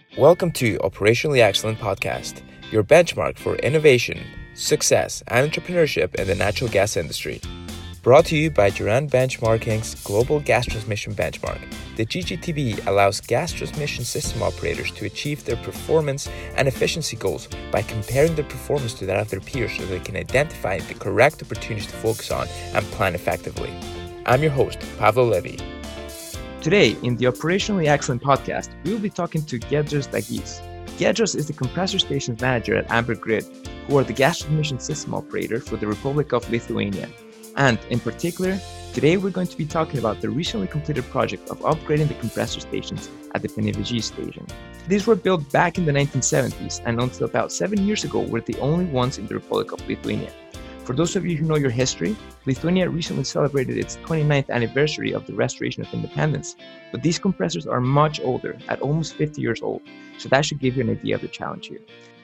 Welcome to Operationally Excellent Podcast, your benchmark for innovation, success, and entrepreneurship in the natural gas industry. Brought to you by Durand Benchmarking's Global Gas Transmission Benchmark. The GGTB allows gas transmission system operators to achieve their performance and efficiency goals by comparing their performance to that of their peers so they can identify the correct opportunities to focus on and plan effectively. I'm your host, Pavlo Levy. Today, in the Operationally Excellent Podcast, we will be talking to Giedrius Dagys. Giedrius is the compressor stations manager at Amber Grid, who are the gas transmission system operator for the Republic of Lithuania. And in particular, today we're going to be talking about the recently completed project of upgrading the compressor stations at the Panevėžys station. These were built back in the 1970s and until about 7 years ago were the only ones in the Republic of Lithuania. For those of you who know your history, Lithuania recently celebrated its 29th anniversary of the restoration of independence, but these compressors are much older, at almost 50 years old, so that should give you an idea of the challenge here.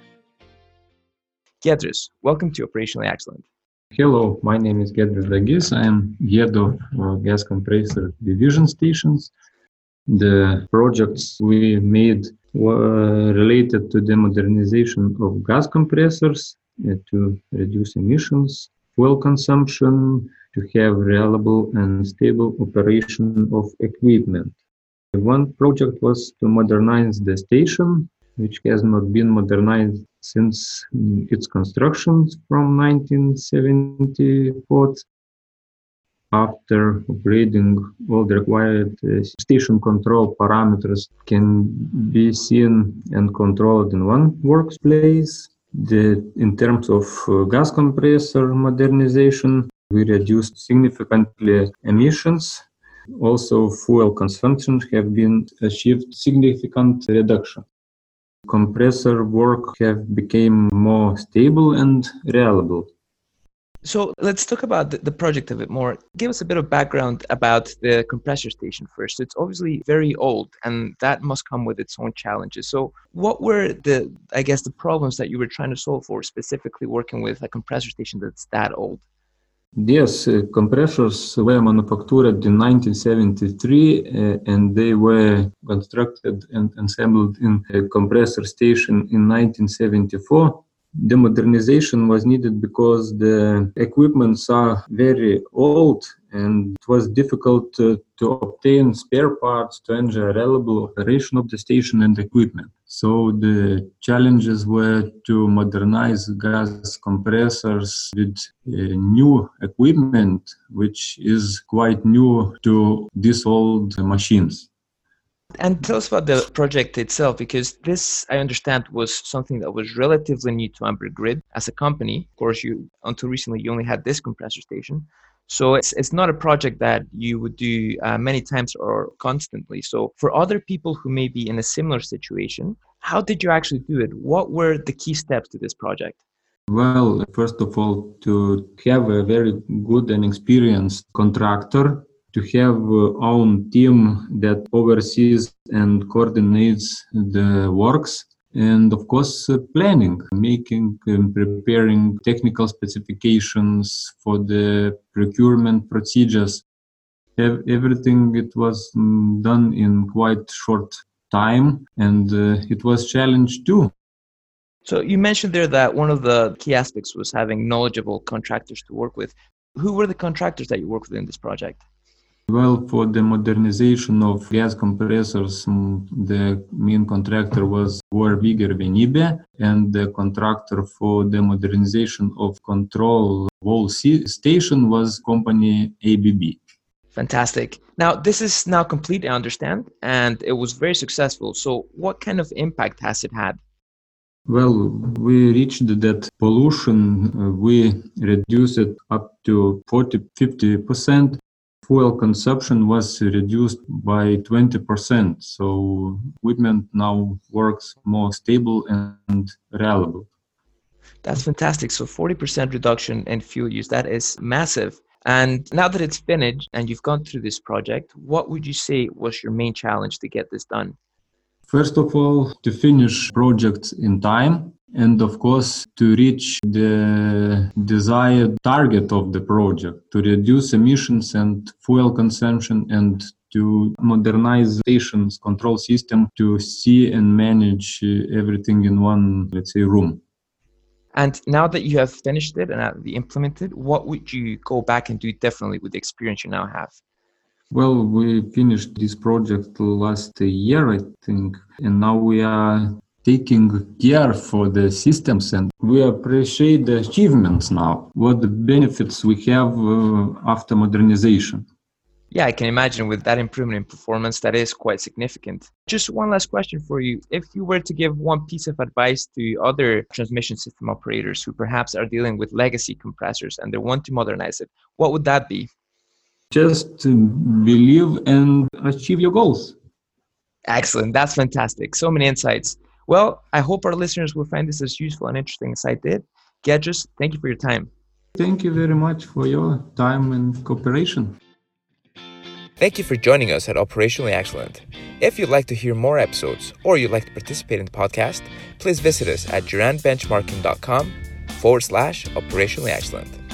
Giedrius, welcome to Operationally Excellent. Hello, my name is Giedrius Dagys. I am head of gas compressor division stations. The projects we made were related to the modernization of gas compressors to reduce emissions, fuel consumption, to have reliable and stable operation of equipment. One project was to modernize the station, which has not been modernized since its construction from 1974. After upgrading all the required station control parameters can be seen and controlled in one workplace. In terms of gas compressor modernization, we reduced significantly emissions. Also, fuel consumption have been achieved significant reduction. Compressor work have become more stable and reliable. So let's talk about the project a bit more. Give us a bit of background about the compressor station first. It's obviously very old and that must come with its own challenges. So what were the problems that you were trying to solve for, specifically working with a compressor station that's that old? Yes, compressors were manufactured in 1973 and they were constructed and assembled in a compressor station in 1974. The modernization was needed because the equipments are very old and it was difficult to obtain spare parts to ensure reliable operation of the station and equipment. So the challenges were to modernize gas compressors with new equipment, which is quite new to these old machines. And tell us about the project itself, because this, I understand, was something that was relatively new to Amber Grid as a company. Of course, until recently, you only had this compressor station. So it's not a project that you would do many times or constantly. So for other people who may be in a similar situation, how did you actually do it? What were the key steps to this project? Well, first of all, to have a very good and experienced contractor, to have own team that oversees and coordinates the works, and of course planning, making and preparing technical specifications for the procurement procedures. Everything it was done in quite short time, and it was challenged too. So you mentioned there that one of the key aspects was having knowledgeable contractors to work with. Who were the contractors that you worked with in this project? Well, for the modernization of gas compressors, the main contractor was Warviger Vienybė, and the contractor for the modernization of control wall station was company ABB. Fantastic. Now, this is now complete, I understand, and it was very successful. So what kind of impact has it had? Well, we reached that pollution, we reduced it up to 40-50%. Fuel consumption was reduced by 20%, so equipment now works more stable and reliable. That's fantastic. So 40% reduction in fuel use, that is massive. And now that it's finished and you've gone through this project, what would you say was your main challenge to get this done? First of all, to finish projects in time. And of course, to reach the desired target of the project, to reduce emissions and fuel consumption and to modernize station's control system to see and manage everything in one, let's say, room. And now that you have finished it and have implemented, what would you go back and do differently with the experience you now have? Well, we finished this project last year, I think, and now we are taking care for the systems, and we appreciate the achievements now, what the benefits we have after modernization. Yeah, I can imagine with that improvement in performance, that is quite significant. Just one last question for you. If you were to give one piece of advice to other transmission system operators who perhaps are dealing with legacy compressors and they want to modernize it, what would that be? Just believe and achieve your goals. Excellent. That's fantastic. So many insights. Well, I hope our listeners will find this as useful and interesting as I did. Giedrius, thank you for your time. Thank you very much for your time and cooperation. Thank you for joining us at Operationally Excellent. If you'd like to hear more episodes or you'd like to participate in the podcast, please visit us at durandbenchmarking.com/operationally excellent.